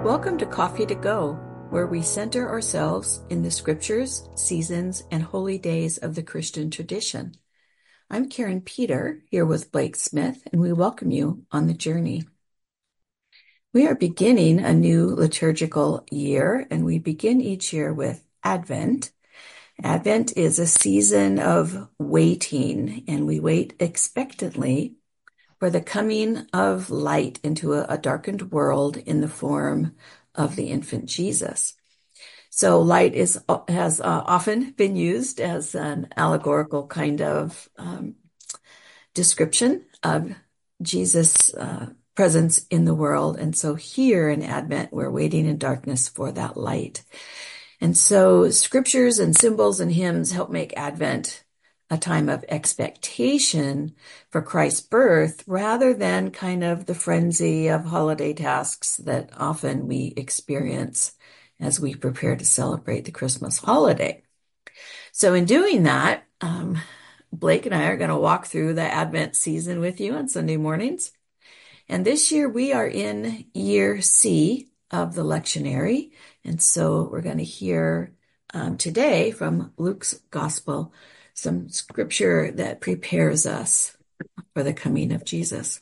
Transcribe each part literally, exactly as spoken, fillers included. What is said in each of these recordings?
Welcome to Coffee to Go, where we center ourselves in the scriptures, seasons, and holy days of the Christian tradition. I'm Karen Peter, here with Blake Smith, and we welcome you on the journey. We are beginning a new liturgical year, and we begin each year with Advent. Advent is a season of waiting, and we wait expectantly for the coming of light into a, a darkened world in the form of the infant Jesus. So light is has uh, often been used as an allegorical kind of um, description of Jesus' uh, presence in the world. And so here in Advent, we're waiting in darkness for that light. And so scriptures and symbols and hymns help make Advent a time of expectation for Christ's birth rather than kind of the frenzy of holiday tasks that often we experience as we prepare to celebrate the Christmas holiday. So in doing that, um, Blake and I are going to walk through the Advent season with you on Sunday mornings. And this year we are in year C of the lectionary. And so we're going to hear um, today from Luke's Gospel some scripture that prepares us for the coming of Jesus.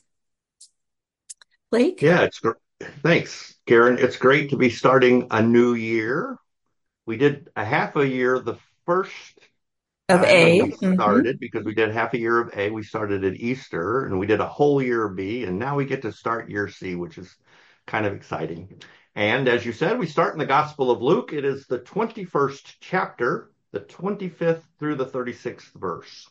Blake? Yeah, it's gr- thanks, Karen. It's great to be starting a new year. We did a half a year the first Of time when A. we Mhm. started because we did half a year of A. We started at Easter and we did a whole year of B, and now we get to start year C, which is kind of exciting. And as you said, we start in the Gospel of Luke. It is the twenty-first chapter, the twenty-fifth through the thirty-sixth verse.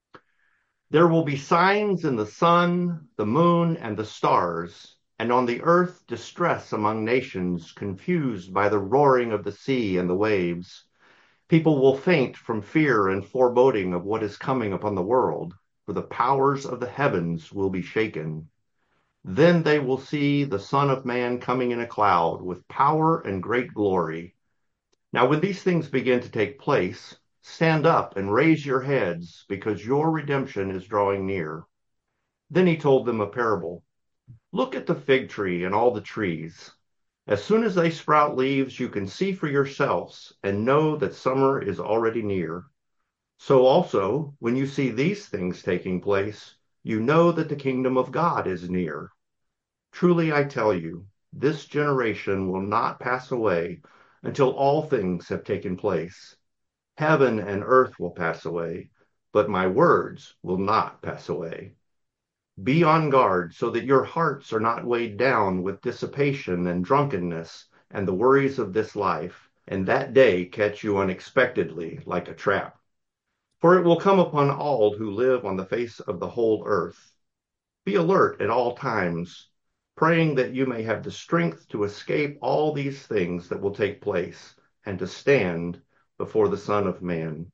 There will be signs in the sun, the moon, and the stars, and on the earth distress among nations, confused by the roaring of the sea and the waves. People will faint from fear and foreboding of what is coming upon the world, for the powers of the heavens will be shaken. Then they will see the Son of Man coming in a cloud with power and great glory. Now, when these things begin to take place, stand up and raise your heads, because your redemption is drawing near. Then he told them a parable. Look at the fig tree and all the trees. As soon as they sprout leaves, you can see for yourselves and know that summer is already near. So also, when you see these things taking place, you know that the kingdom of God is near. Truly, I tell you, this generation will not pass away until all things have taken place. Heaven and earth will pass away, but my words will not pass away. Be on guard so that your hearts are not weighed down with dissipation and drunkenness and the worries of this life, and that day catch you unexpectedly like a trap. For it will come upon all who live on the face of the whole earth. Be alert at all times, praying that you may have the strength to escape all these things that will take place and to stand before the Son of Man.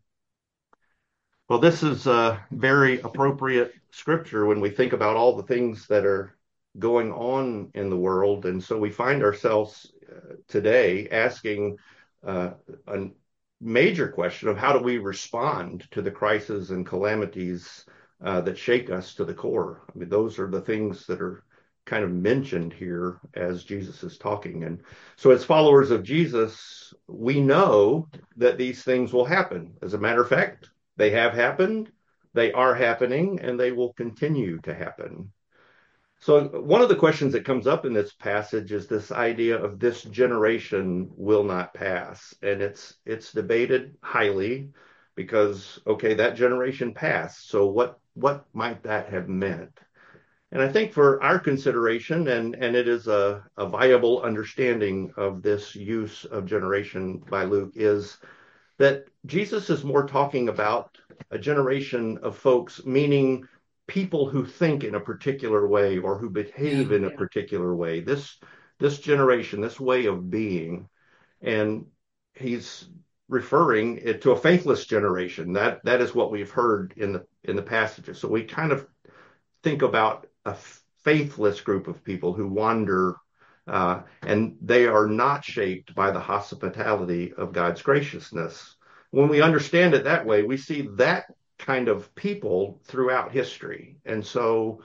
Well, this is a very appropriate scripture when we think about all the things that are going on in the world. And so we find ourselves uh, today asking uh, a major question of how do we respond to the crises and calamities uh, that shake us to the core. I mean, those are the things that are kind of mentioned here as Jesus is talking. And so, as followers of Jesus, we know that these things will happen. As a matter of fact, they have happened, they are happening, and they will continue to happen. So, one of the questions that comes up in this passage is this idea of this generation will not pass. And it's it's debated highly because, okay, that generation passed. So what what might that have meant? And I think for our consideration, and, and it is a, a viable understanding of this use of generation by Luke, is that Jesus is more talking about a generation of folks, meaning people who think in a particular way or who behave Yeah. in a particular way. This this generation, this way of being, and he's referring it to a faithless generation. That that is what we've heard in the in the passages. So we kind of think about a faithless group of people who wander uh, and they are not shaped by the hospitality of God's graciousness. When we understand it that way, we see that kind of people throughout history. And so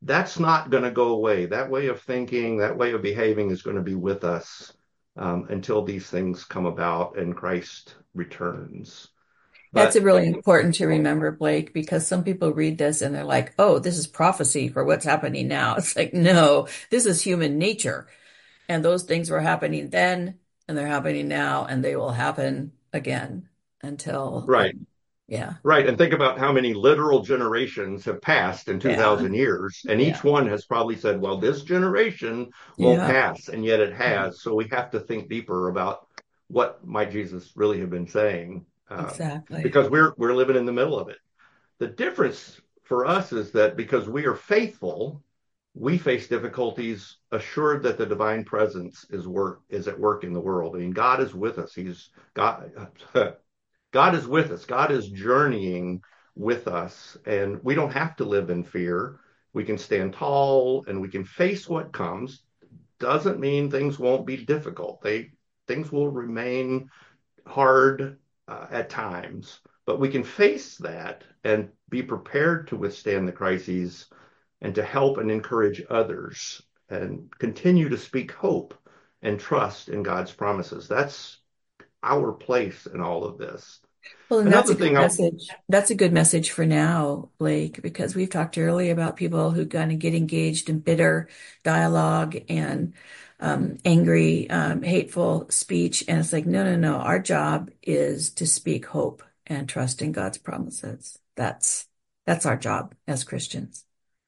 that's not going to go away. That way of thinking, that way of behaving is going to be with us um, until these things come about and Christ returns. That's a But really important to remember, Blake, because some people read this and they're like, oh, this is prophecy for what's happening now. It's like, no, this is human nature. And those things were happening then, and they're happening now, and they will happen again until, right, um, yeah, right. And think about how many literal generations have passed in yeah, two thousand years. And yeah, each one has probably said, well, this generation won't yeah, pass. And yet it has. So we have to think deeper about what might Jesus really have been saying um, exactly. because we're, we're living in the middle of it. The difference for us is that because we are faithful, we face difficulties assured that the divine presence is work is at work in the world. I mean, God is with us. He's God. God is with us. God is journeying with us, and we don't have to live in fear. We can stand tall and we can face what comes. Doesn't mean things won't be difficult. They things will remain hard uh, at times, but we can face that and be prepared to withstand the crises and to help and encourage others and continue to speak hope and trust in God's promises. That's our place in all of this. Well, and that's Another a good thing I message. That's a good message for now, Blake, because we've talked earlier about people who kind of get engaged in bitter dialogue and um, angry, um, hateful speech. And it's like, no, no, no. Our job is to speak hope and trust in God's promises. That's that's our job as Christians.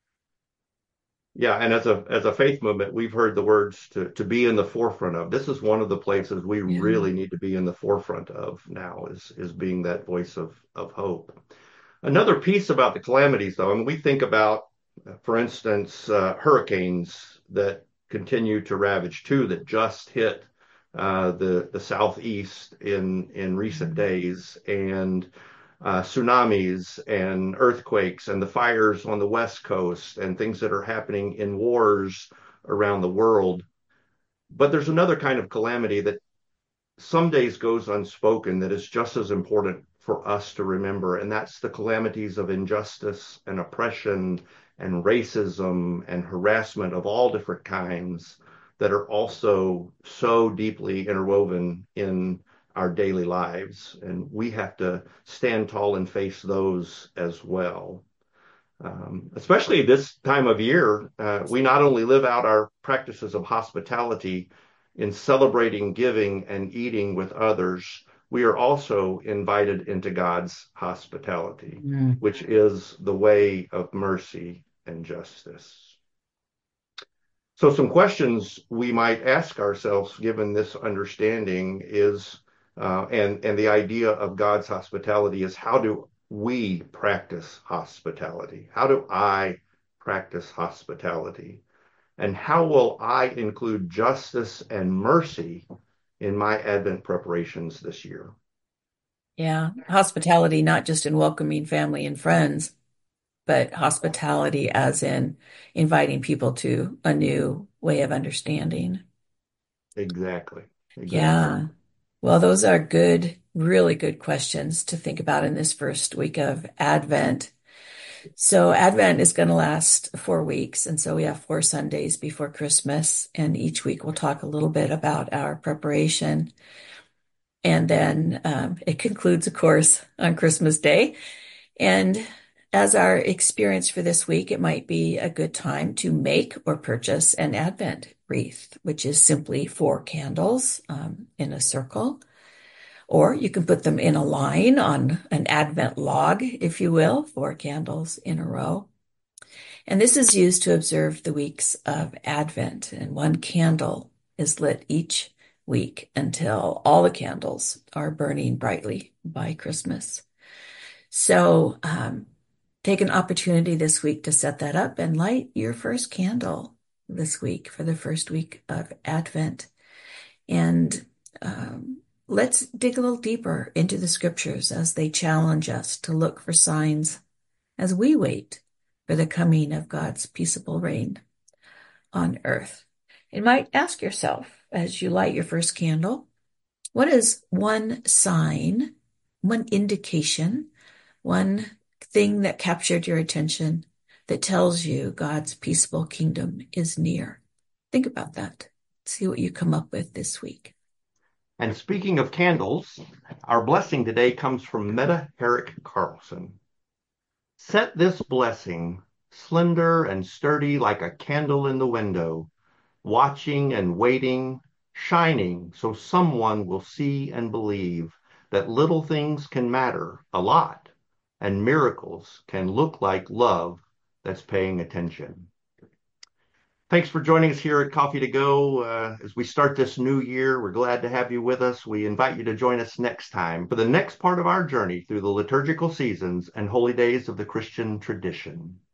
Yeah, and as a as a faith movement, we've heard the words to to be in the forefront of. This is one of the places we Yeah. really need to be in the forefront of now is is being that voice of of hope. Another piece about the calamities, though, I mean, we think about, for instance, uh, hurricanes that continue to ravage too, that just hit uh, the the southeast in in recent days, and uh, tsunamis and earthquakes and the fires on the west coast and things that are happening in wars around the world. But there's another kind of calamity that some days goes unspoken that is just as important for us to remember, and that's the calamities of injustice and oppression and racism and harassment of all different kinds that are also so deeply interwoven in our daily lives. And we have to stand tall and face those as well. Um, especially this time of year, uh, we not only live out our practices of hospitality in celebrating giving and eating with others, we are also invited into God's hospitality, Mm. which is the way of mercy and justice. So, some questions we might ask ourselves, given this understanding, is uh, and and the idea of God's hospitality is how do we practice hospitality? How do I practice hospitality? And how will I include justice and mercy in my Advent preparations this year? Yeah. Hospitality, not just in welcoming family and friends, but hospitality as in inviting people to a new way of understanding. Exactly. Exactly. Yeah. Well, those are good, really good questions to think about in this first week of Advent. So Advent is going to last four weeks. And so we have four Sundays before Christmas. And each week we'll talk a little bit about our preparation. And then um, it concludes, of course, on Christmas Day. And as our experience for this week, it might be a good time to make or purchase an Advent wreath, which is simply four candles um, in a circle. Or you can put them in a line on an Advent log, if you will, four candles in a row. And this is used to observe the weeks of Advent. And one candle is lit each week until all the candles are burning brightly by Christmas. So um, take an opportunity this week to set that up and light your first candle this week for the first week of Advent. And um, let's dig a little deeper into the scriptures as they challenge us to look for signs as we wait for the coming of God's peaceable reign on earth. You might ask yourself as you light your first candle, what is one sign, one indication, one thing that captured your attention that tells you God's peaceful kingdom is near. Think about that. See what you come up with this week. And speaking of candles, our blessing today comes from Meta Herrick Carlson. Set this blessing, slender and sturdy like a candle in the window, watching and waiting, shining so someone will see and believe that little things can matter a lot and miracles can look like love that's paying attention. Thanks for joining us here at Coffee to Go. Uh, as we start this new year, we're glad to have you with us. We invite you to join us next time for the next part of our journey through the liturgical seasons and holy days of the Christian tradition.